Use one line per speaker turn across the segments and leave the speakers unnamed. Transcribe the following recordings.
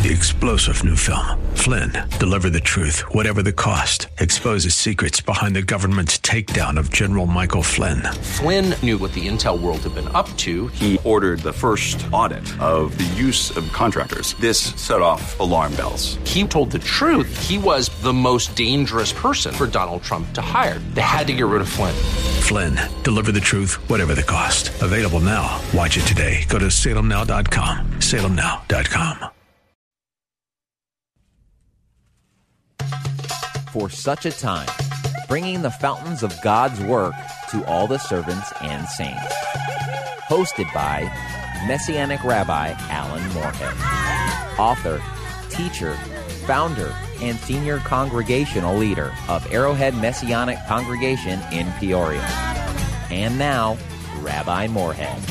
The explosive new film, Flynn, deliver the truth, whatever the cost, exposes secrets behind the government's takedown of General Michael Flynn.
Flynn knew what the intel world had been up to.
He ordered the first audit of the use of contractors. This set off alarm bells.
He told the truth. He was the most dangerous person for Donald Trump to hire. They had to get rid of Flynn.
Flynn, deliver the truth, whatever the cost. Available now. Watch it today. Go to salemnow.com. salemnow.com.
For such a time, bringing the fountains of God's work to all the servants and saints. Hosted by Messianic Rabbi Alan Moorhead, author, teacher, founder, and senior congregational leader of Arrowhead Messianic Congregation in Peoria. And now, Rabbi Moorhead.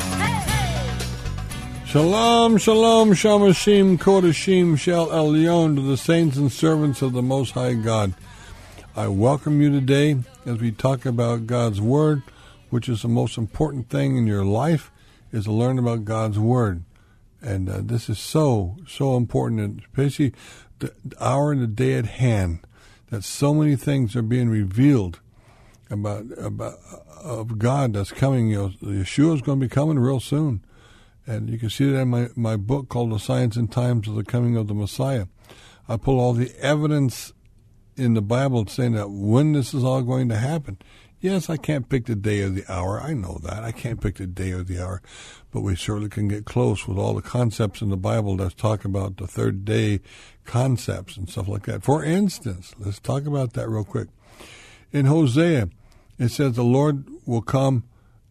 Shalom, shalom, shamashim, kodashim, shel elyon, to the saints and servants of the Most High God. I welcome you today as we talk about God's Word, which is the most important thing in your life, is to learn about God's Word. And this is so important, especially the hour and the day at hand, that so many things are being revealed about of God that's coming. Yeshua is going to be coming real soon. And you can see that in my book called The Signs and Times of the Coming of the Messiah. I pull all the evidence in the Bible saying that when this is all going to happen. Yes, I can't pick the day or the hour. I know that. I can't pick the day or the hour. But we certainly can get close with all the concepts in the Bible that's talk about the third day concepts and stuff like that. For instance, let's talk about that real quick. In Hosea, it says the Lord will come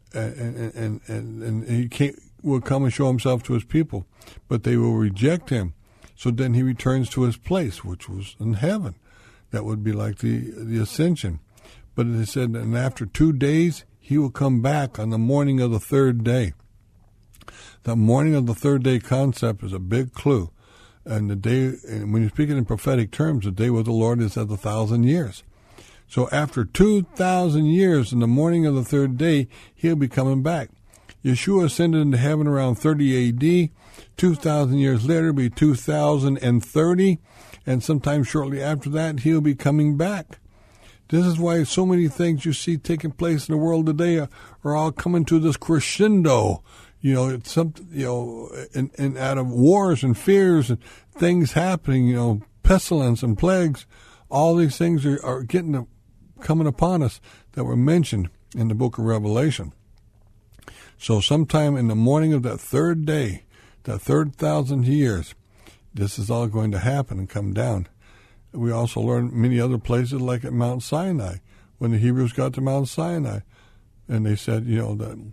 and he will come and show himself to his people, but they will reject him. So then he returns to his place, which was in heaven. That would be like the ascension. But it said, and after 2 days, he will come back on the morning of the third day. The morning of the third day concept is a big clue. And the day, and when you're speaking in prophetic terms, the day with the Lord is at 1,000 years. So after 2,000 years, in the morning of the third day, he'll be coming back. Yeshua ascended into heaven around 30 A.D. 2,000 years later, it'll be 2030. And sometime shortly after that, he'll be coming back. This is why so many things you see taking place in the world today are all coming to this crescendo. It's something, and out of wars and fears and things happening, pestilence and plagues, all these things are coming upon us that were mentioned in the book of Revelation. So sometime in the morning of that third day, that 1,000 years, this is all going to happen and come down. We also learn many other places, like at Mount Sinai, when the Hebrews got to Mount Sinai, and they said, that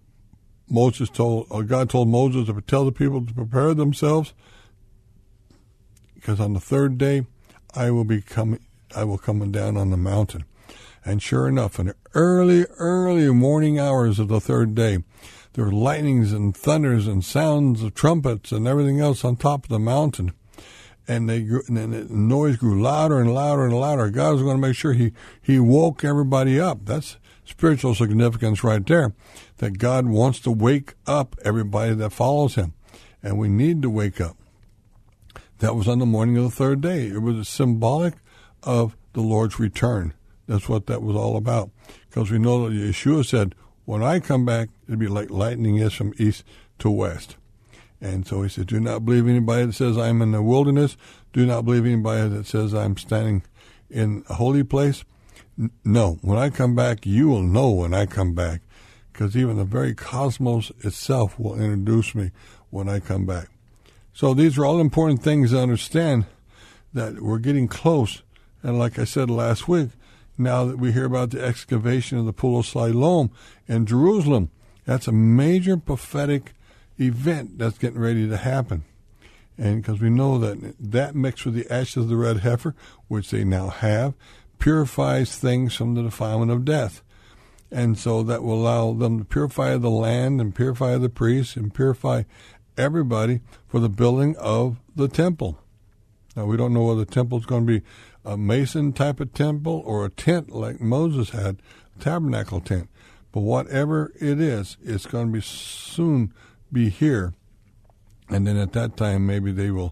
God told Moses to tell the people to prepare themselves, because on the third day I will come down on the mountain. And sure enough, in the early morning hours of the third day, there were lightnings and thunders and sounds of trumpets and everything else on top of the mountain. And the noise grew louder and louder and louder. God was going to make sure he woke everybody up. That's spiritual significance right there, that God wants to wake up everybody that follows him. And we need to wake up. That was on the morning of the third day. It was symbolic of the Lord's return. That's what that was all about. Because we know that Yeshua said, when I come back, it'll be like lightning is from east to west. And so he said, do not believe anybody that says I'm in the wilderness. Do not believe anybody that says I'm standing in a holy place. No, when I come back, you will know when I come back. Because even the very cosmos itself will introduce me when I come back. So these are all important things to understand, that we're getting close. And like I said last week, now that we hear about the excavation of the Pool of Siloam in Jerusalem, that's a major prophetic event that's getting ready to happen. And because we know that mixed with the ashes of the red heifer, which they now have, purifies things from the defilement of death. And so that will allow them to purify the land and purify the priests and purify everybody for the building of the temple. Now, we don't know whether the temple is going to be a mason type of temple or a tent like Moses had, a tabernacle tent. But whatever it is, it's going to be soon be here. And then at that time, maybe they will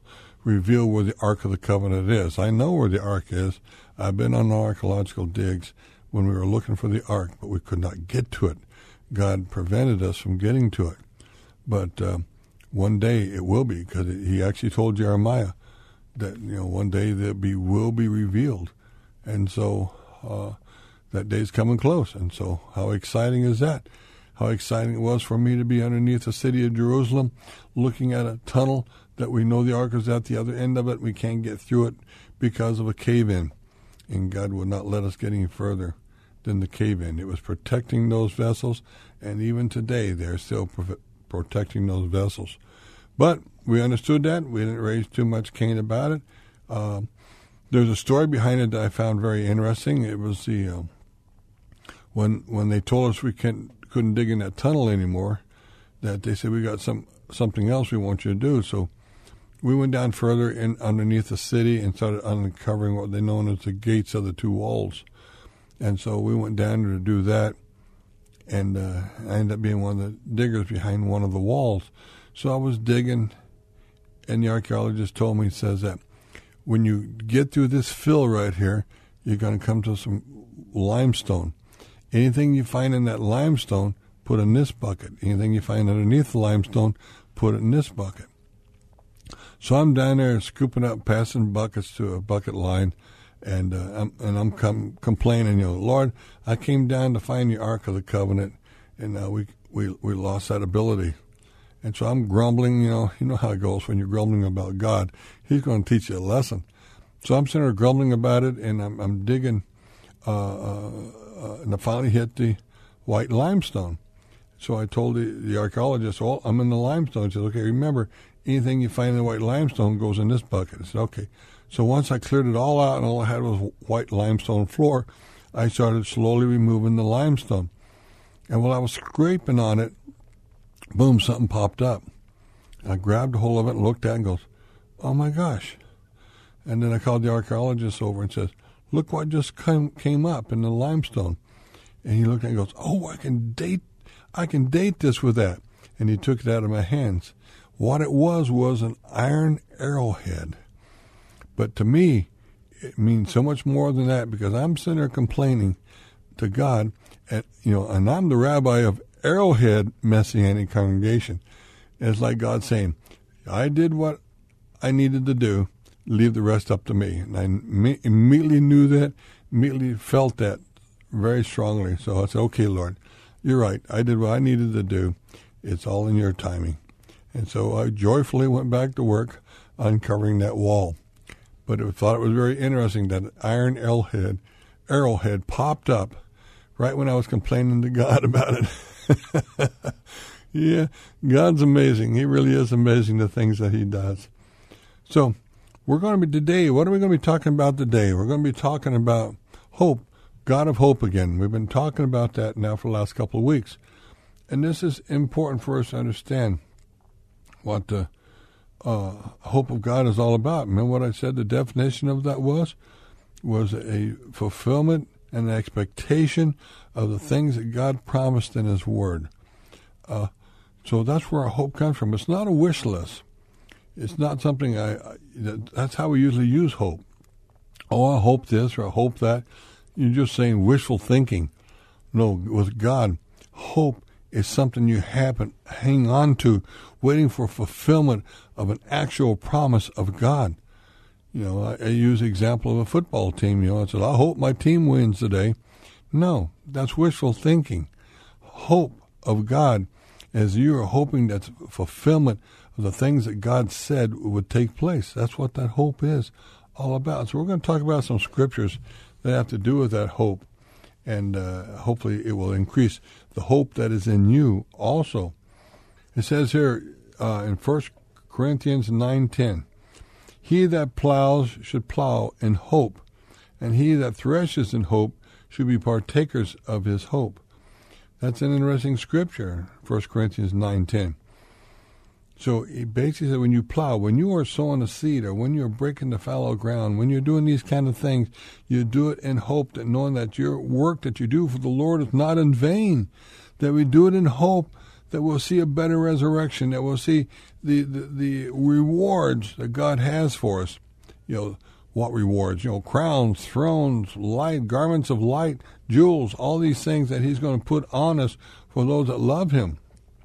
reveal where the Ark of the Covenant is. I know where the Ark is. I've been on archaeological digs when we were looking for the Ark, but we could not get to it. God prevented us from getting to it. But one day it will be, because he actually told Jeremiah that one day that will be revealed. And so that day's coming close. And so how exciting is that? How exciting it was for me to be underneath the city of Jerusalem, looking at a tunnel that we know the Ark is at the other end of it. We can't get through it because of a cave-in. And God would not let us get any further than the cave-in. It was protecting those vessels, and even today they're still protecting those vessels. But we understood that. We didn't raise too much cane about it. There's a story behind it that I found very interesting. It was the when they told us we couldn't dig in that tunnel anymore, that they said, we got something else we want you to do. So we went down further in underneath the city and started uncovering what they known as the gates of the two walls. And so we went down to do that, and I ended up being one of the diggers behind one of the walls. So I was digging, and the archaeologist told me, says that when you get through this fill right here, you're going to come to some limestone. Anything you find in that limestone, put in this bucket. Anything you find underneath the limestone, put it in this bucket. So I'm down there scooping up, passing buckets to a bucket line, and I'm complaining, Lord, I came down to find the Ark of the Covenant, and we lost that ability. And so I'm grumbling, you know how it goes when you're grumbling about God. He's going to teach you a lesson. So I'm sitting there grumbling about it, and I'm digging, and I finally hit the white limestone. So I told the archaeologist, well, I'm in the limestone. He said, okay, remember, anything you find in the white limestone goes in this bucket. I said, okay. So once I cleared it all out and all I had was white limestone floor, I started slowly removing the limestone. And while I was scraping on it, boom, something popped up. I grabbed a hold of it and looked at it and goes, oh my gosh. And then I called the archaeologist over and says, look what just came up in the limestone. And he looked at it and goes, oh, I can date this with that. And he took it out of my hands. What it was an iron arrowhead. But to me, it means so much more than that, because I'm sitting there complaining to God, and and I'm the rabbi of Arrowhead Messianic Congregation. And it's like God saying, I did what I needed to do, leave the rest up to me. And I immediately knew that, immediately felt that very strongly. So I said, okay, Lord, you're right. I did what I needed to do. It's all in your timing. And so I joyfully went back to work uncovering that wall. But I thought it was very interesting that an iron arrowhead popped up right when I was complaining to God about it. Yeah, God's amazing. He really is amazing, the things that he does. So we're going to be today, what are we going to be talking about today? We're going to be talking about hope, God of hope again. We've been talking about that now for the last couple of weeks. And this is important for us to understand what the hope of God is all about. Remember what I said the definition of that was a fulfillment and an expectation of the things that God promised in his word. So that's where our hope comes from. It's not a wish list. It's not something that's how we usually use hope. Oh, I hope this or I hope that. You're just saying wishful thinking. No, with God, hope is something you hang on to, waiting for fulfillment of an actual promise of God. I use the example of a football team. I said, I hope my team wins today. No, that's wishful thinking. Hope of God, as you are hoping that fulfillment of the things that God said would take place. That's what that hope is all about. So we're going to talk about some scriptures that have to do with that hope. And hopefully it will increase the hope that is in you also. It says here in 1 Corinthians 9:10, he that plows should plow in hope, and he that threshes in hope should be partakers of his hope. That's an interesting scripture, 1 Corinthians 9:10. So he basically said when you plow, when you are sowing a seed or when you're breaking the fallow ground, when you're doing these kind of things, you do it in hope, that knowing that your work that you do for the Lord is not in vain, that we do it in hope that we'll see a better resurrection, that we'll see the rewards that God has for us. What rewards? Crowns, thrones, light, garments of light, jewels, all these things that he's going to put on us for those that love him.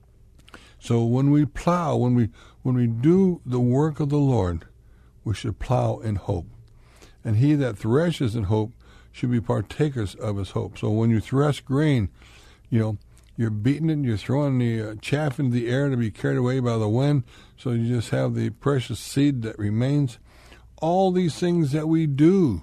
So when we plow, when we do the work of the Lord, we should plow in hope. And he that threshes in hope should be partakers of his hope. So when you thresh grain, you're beating it, you're throwing the chaff into the air to be carried away by the wind, so you just have the precious seed that remains. All these things that we do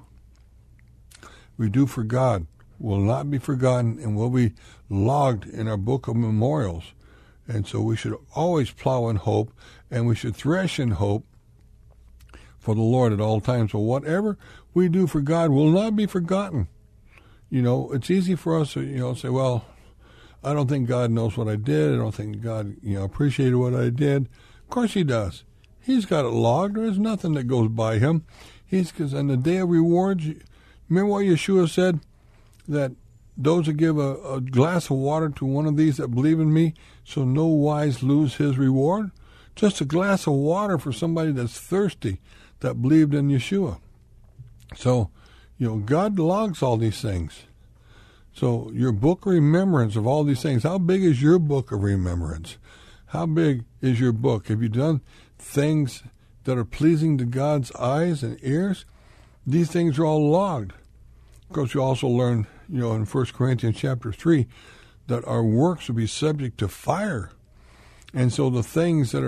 for God, will not be forgotten and will be logged in our book of memorials. And so we should always plow in hope, and we should thresh in hope for the Lord at all times. So whatever we do for God will not be forgotten. It's easy for us to, say, well, I don't think God knows what I did. I don't think God, appreciated what I did. Of course he does. He's got it logged. There's nothing that goes by him. Because on the day of rewards, remember what Yeshua said? That those that give a glass of water to one of these that believe in me, so no wise lose his reward. Just a glass of water for somebody that's thirsty, that believed in Yeshua. So, God logs all these things. So your book of remembrance of all these things, how big is your book of remembrance? How big is your book? Have you done things that are pleasing to God's eyes and ears? These things are all logged. Of course, you also learn, in 1 Corinthians chapter 3, that our works will be subject to fire. And so the things that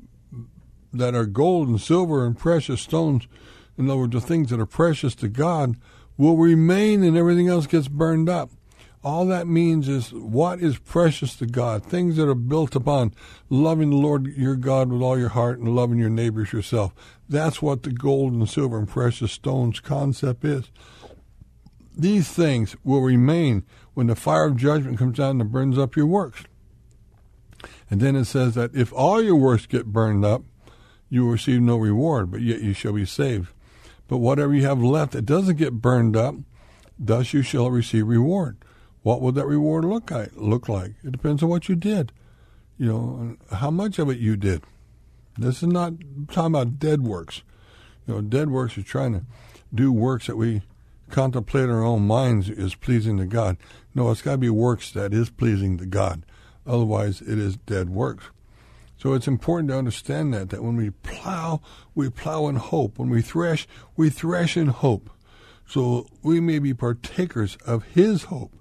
are gold and silver and precious stones, in other words, the things that are precious to God, will remain, and everything else gets burned up. All that means is what is precious to God, things that are built upon loving the Lord your God with all your heart and loving your neighbors yourself. That's what the gold and silver and precious stones concept is. These things will remain when the fire of judgment comes down and burns up your works. And then it says that if all your works get burned up, you will receive no reward, but yet you shall be saved. But whatever you have left that doesn't get burned up, thus you shall receive reward. What would that reward look like? It depends on what you did, and how much of it you did. This is not talking about dead works. Dead works is trying to do works that we contemplate in our own minds is pleasing to God. No, it's got to be works that is pleasing to God. Otherwise, it is dead works. So it's important to understand that when we plow in hope. When we thresh in hope. So we may be partakers of his hope.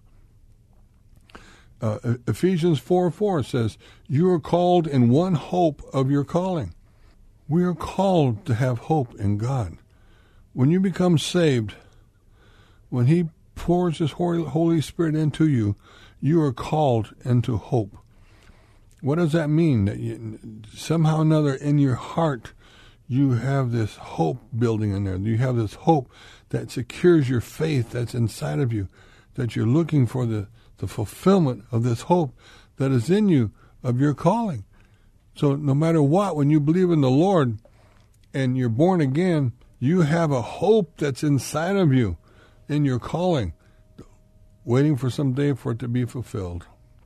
Ephesians 4:4 says, you are called in one hope of your calling. We are called to have hope in God. When you become saved, when he pours his Holy Spirit into you, you are called into hope. What does that mean? That somehow or another in your heart, you have this hope building in there. You have this hope that secures your faith that's inside of you, that you're looking for the fulfillment of this hope that is in you of your calling. So no matter what, when you believe in the Lord and you're born again, you have a hope that's inside of you in your calling, waiting for some day for it to be fulfilled.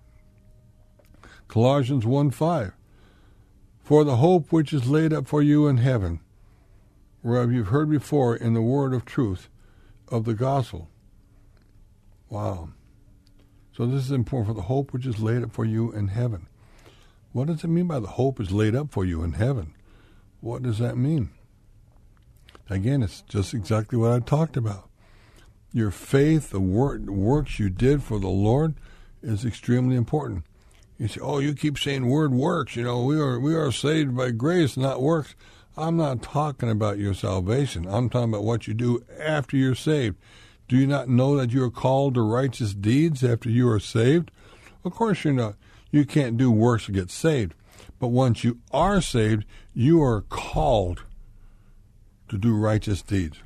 Colossians 1:5, for the hope which is laid up for you in heaven, whereof you've heard before in the word of truth of the gospel. Wow. So this is important, for the hope which is laid up for you in heaven. What does it mean by the hope is laid up for you in heaven? What does that mean? Again, it's just exactly what I talked about. Your faith, the works you did for the Lord is extremely important. You say, you keep saying word works. We are saved by grace, not works. I'm not talking about your salvation. I'm talking about what you do after you're saved. Do you not know that you are called to righteous deeds after you are saved? Of course you're not. You can't do works to get saved. But once you are saved, you are called to do righteous deeds.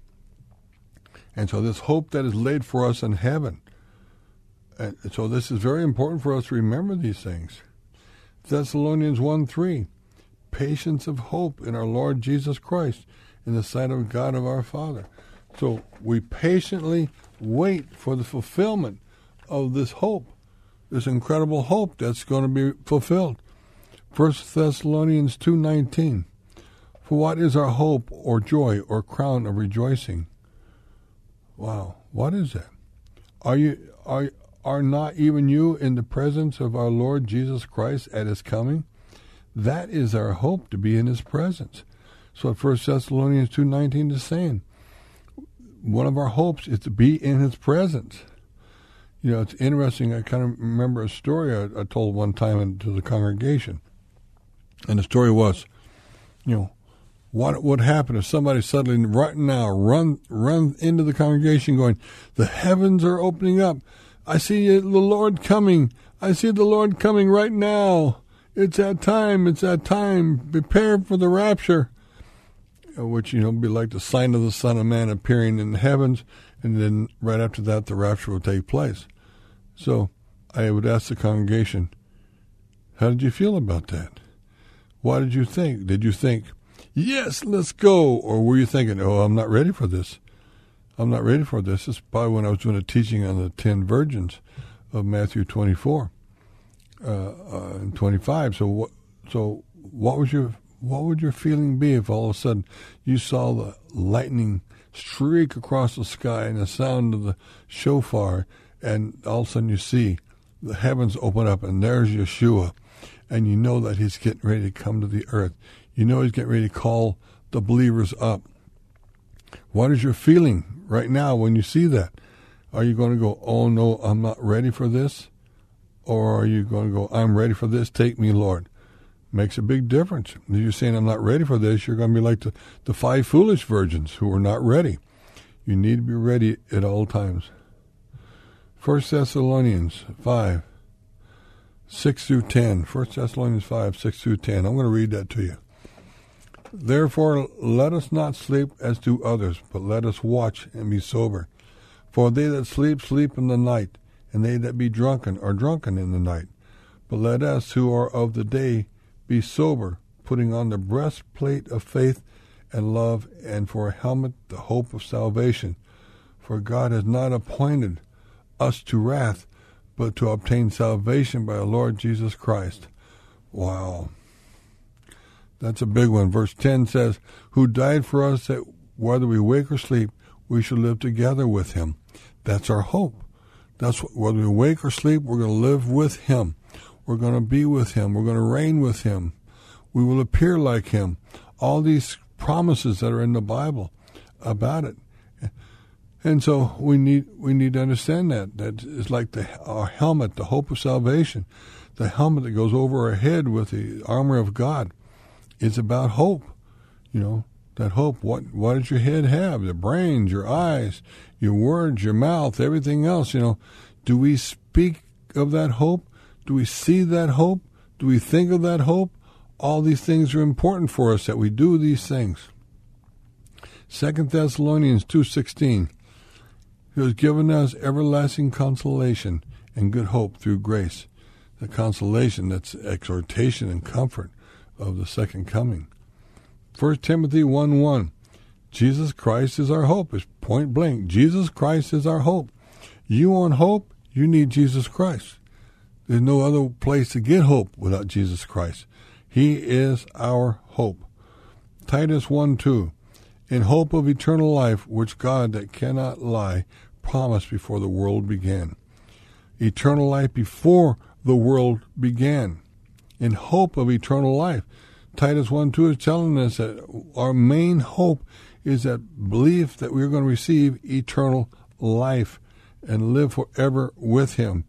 And so this hope that is laid for us in heaven. And so this is very important for us to remember these things. Thessalonians 1:3, patience of hope in our Lord Jesus Christ in the sight of God of our Father. So we patiently wait for the fulfillment of this hope. this incredible hope that's going to be fulfilled. 1 Thessalonians 2:19. For what is our hope or joy or crown of rejoicing? Wow, what is that? Are not even you in the presence of our Lord Jesus Christ at his coming? That is our hope, to be in his presence. So 1 Thessalonians 2:19 is saying, one of our hopes is to be in his presence. You know, it's interesting. I kind of remember a story I told one time to the congregation. And the story was, you know, what would happen if somebody suddenly right now run into the congregation going, the heavens are opening up. I see the Lord coming. I see the Lord coming right now. It's that time. It's that time. Prepare for the rapture. Which, you know, be like the sign of the Son of Man appearing in the heavens. And then right after that, the rapture will take place. So I would ask the congregation, how did you feel about that? What did you think? Did you think, yes, let's go? Or were you thinking, oh, I'm not ready for this. I'm not ready for this. This is probably when I was doing a teaching on the 10 virgins of Matthew 24 and 25. So what would your feeling be if all of a sudden you saw the lightning streak across the sky and the sound of the shofar, and all of a sudden you see the heavens open up and there's Yeshua, and you know that he's getting ready to come to the earth. You know he's getting ready to call the believers up. What is your feeling right now when you see that? Are you going to go, oh no, I'm not ready for this? Or are you going to go, I'm ready for this, take me, Lord? Makes a big difference. If you're saying I'm not ready for this, you're going to be like the 5 foolish virgins who are not ready. You need to be ready at all times. 1 Thessalonians 5, 6 through 10. 1 Thessalonians 5, 6 through 10. I'm going to read that to you. Therefore, let us not sleep as do others, but let us watch and be sober. For they that sleep, sleep in the night, and they that be drunken are drunken in the night. But let us who are of the day be sober, putting on the breastplate of faith and love, and for a helmet the hope of salvation. For God has not appointed us to wrath, but to obtain salvation by our Lord Jesus Christ. Wow. That's a big one. Verse 10 says, who died for us that whether we wake or sleep, we shall live together with him. That's our hope. That's whether we wake or sleep, we're going to live with him. We're going to be with him. We're going to reign with him. We will appear like him. All these promises that are in the Bible about it. And so we need to understand that. That is like our helmet, the hope of salvation. The helmet that goes over our head with the armor of God. It's about hope. You know, that hope. What does your head have? The brains, your eyes, your words, your mouth, everything else. You know, do we speak of that hope? Do we see that hope? Do we think of that hope? All these things are important for us, that we do these things. 2 Thessalonians 2:16. He has given us everlasting consolation and good hope through grace. The consolation, that's exhortation and comfort of the second coming. 1 Timothy 1:1. Jesus Christ is our hope. It's point blank. Jesus Christ is our hope. You want hope? You need Jesus Christ. There's no other place to get hope without Jesus Christ. He is our hope. Titus 1:2. In hope of eternal life, which God that cannot lie promised before the world began. Eternal life before the world began. In hope of eternal life. Titus 1:2 is telling us that our main hope is that belief that we're going to receive eternal life and live forever with him.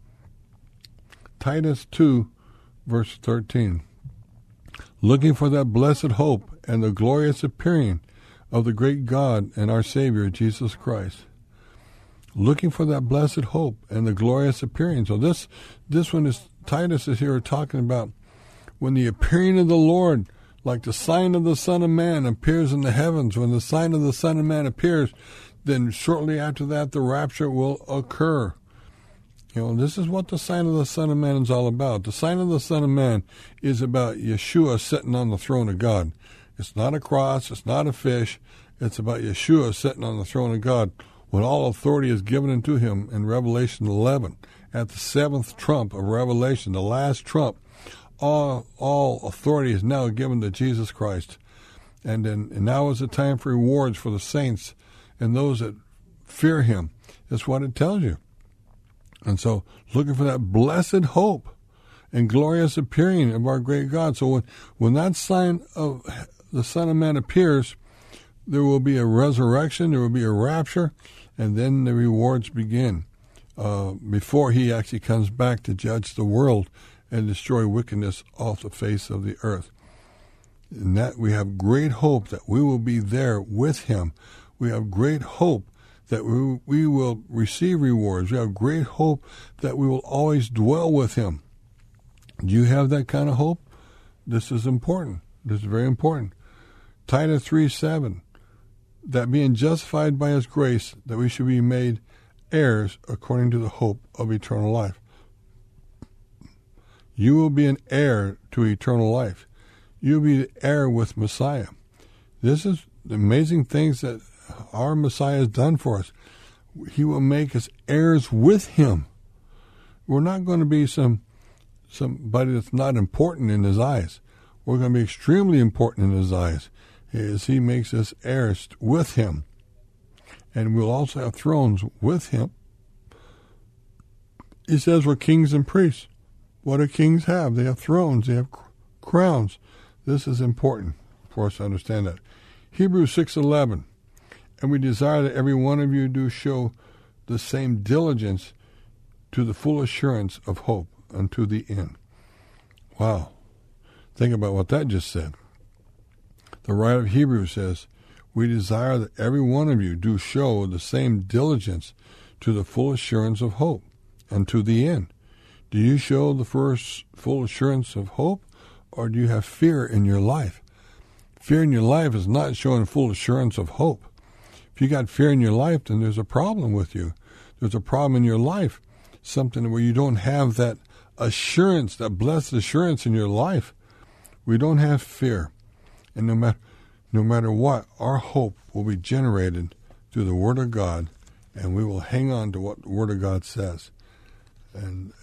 Titus 2, verse 13. Looking for that blessed hope and the glorious appearing of the great God and our Savior, Jesus Christ. Looking for that blessed hope and the glorious appearing. So this one is, Titus is here talking about when the appearing of the Lord, like the sign of the Son of Man, appears in the heavens. When the sign of the Son of Man appears, then shortly after that the rapture will occur. You know, this is what the sign of the Son of Man is all about. The sign of the Son of Man is about Yeshua sitting on the throne of God. It's not a cross. It's not a fish. It's about Yeshua sitting on the throne of God when all authority is given unto him in Revelation 11. at the seventh trump of Revelation, the last trump, all authority is now given to Jesus Christ. And now is the time for rewards for the saints and those that fear him. That's what it tells you. And so looking for that blessed hope and glorious appearing of our great God. So when that sign of the Son of Man appears, there will be a resurrection, there will be a rapture, and then the rewards begin before he actually comes back to judge the world and destroy wickedness off the face of the earth. And that we have great hope that we will be there with him. We have great hope that we will receive rewards. We have great hope that we will always dwell with him. Do you have that kind of hope? This is important. This is very important. Titus 3:7, that being justified by his grace, that we should be made heirs according to the hope of eternal life. You will be an heir to eternal life. You'll be the heir with Messiah. This is the amazing things that our Messiah has done for us. He will make us heirs with him. We're not going to be somebody that's not important in his eyes. We're going to be extremely important in his eyes as he makes us heirs with him. And we'll also have thrones with him. He says we're kings and priests. What do kings have? They have thrones. They have crowns. This is important for us to understand that. Hebrews 6:11, and we desire that every one of you do show the same diligence to the full assurance of hope unto the end. Wow. Think about what that just said. The writer of Hebrews says, we desire that every one of you do show the same diligence to the full assurance of hope unto the end. Do you show the first full assurance of hope, or do you have fear in your life? Fear in your life is not showing full assurance of hope. If you got fear in your life, then there's a problem with you. There's a problem in your life, something where you don't have that assurance, that blessed assurance in your life. We don't have fear. And no matter what, our hope will be generated through the Word of God, and we will hang on to what the Word of God says. And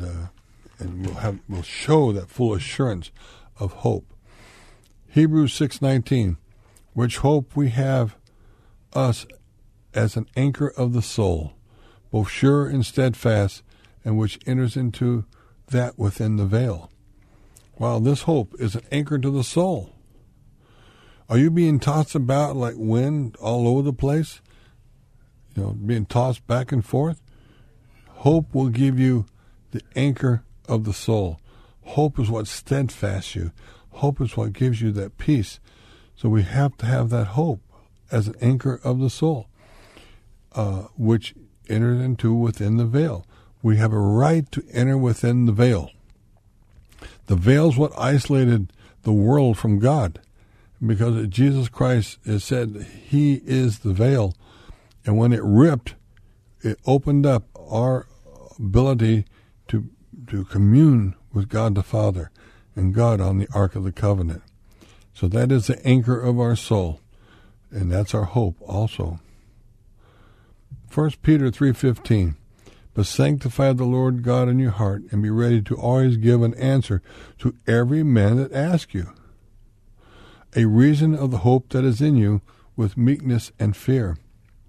we'll show that full assurance of hope. Hebrews 6:19, which hope we have us as an anchor of the soul, both sure and steadfast, and which enters into that within the veil. Wow, this hope is an anchor to the soul. Are you being tossed about like wind all over the place? Being tossed back and forth? Hope will give you the anchor of the soul. Hope is what steadfasts you. Hope is what gives you that peace. So we have to have that hope as an anchor of the soul, which enters into within the veil. We have a right to enter within the veil. The veil is what isolated the world from God, because Jesus Christ has said he is the veil. And when it ripped, it opened up our ability to commune with God the Father and God on the Ark of the Covenant. So that is the anchor of our soul, and that's our hope also. 1 Peter 3:15, but sanctify the Lord God in your heart, and be ready to always give an answer to every man that asks you a reason of the hope that is in you with meekness and fear.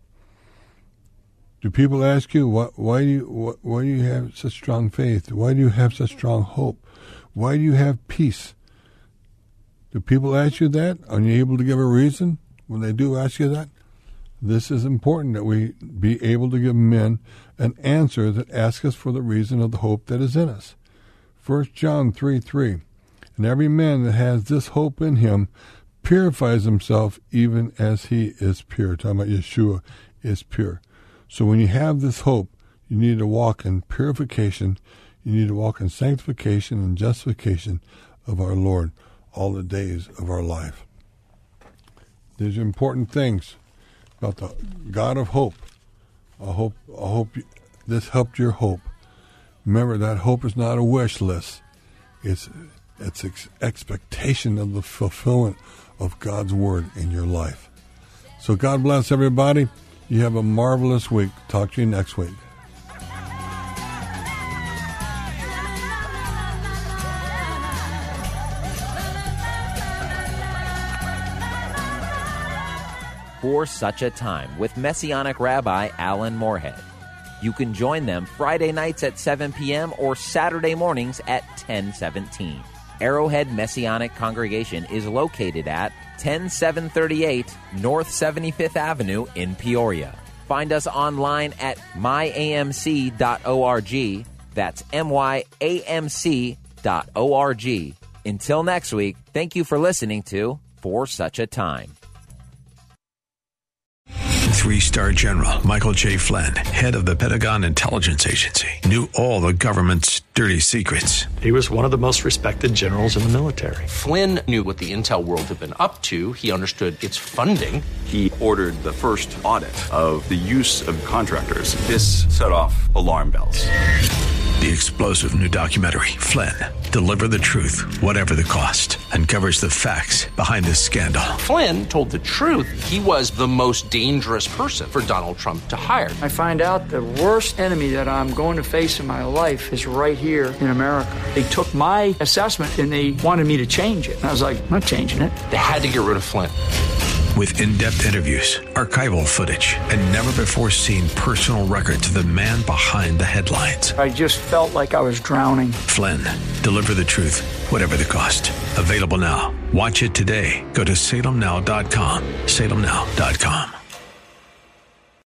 Do people ask you, why do you have such strong faith? Why do you have such strong hope? Why do you have peace? Do people ask you that? Are you able to give a reason when they do ask you that? This is important, that we be able to give men an answer that asks us for the reason of the hope that is in us. 1 John 3:3, and every man that has this hope in him purifies himself even as he is pure. Talking about Yeshua is pure. So when you have this hope, you need to walk in purification. You need to walk in sanctification and justification of our Lord all the days of our life. These are important things about the God of hope. I hope this helped your hope. Remember, that hope is not a wish list. It's expectation of the fulfillment of God's word in your life. So God bless everybody. You have a marvelous week. Talk to you next week.
For Such a Time with Messianic Rabbi Alan Moorhead. You can join them Friday nights at 7 p.m. or Saturday mornings at 10:17. Arrowhead Messianic Congregation is located at 10738 North 75th Avenue in Peoria. Find us online at myamc.org. That's myamc.org. Until next week, thank you for listening to For Such a Time.
3-star General Michael J. Flynn, head of the Pentagon Intelligence Agency, knew all the government's dirty secrets.
He was one of the most respected generals in the military.
Flynn knew what the intel world had been up to. He understood its funding.
He ordered the first audit of the use of contractors. This set off alarm bells.
The explosive new documentary, Flynn, Deliver the Truth, Whatever the Cost, uncovers the facts behind this scandal.
Flynn told the truth. He was the most dangerous person for Donald Trump to hire.
I find out the worst enemy that I'm going to face in my life is right here in America. They took my assessment and they wanted me to change it. And I was like, I'm not changing it.
They had to get rid of Flynn.
With in-depth interviews, archival footage, and never-before-seen personal records of the man behind the headlines.
I just felt like I was drowning.
Flynn, Deliver the Truth, Whatever the Cost. Available now. Watch it today. Go to salemnow.com. salemnow.com.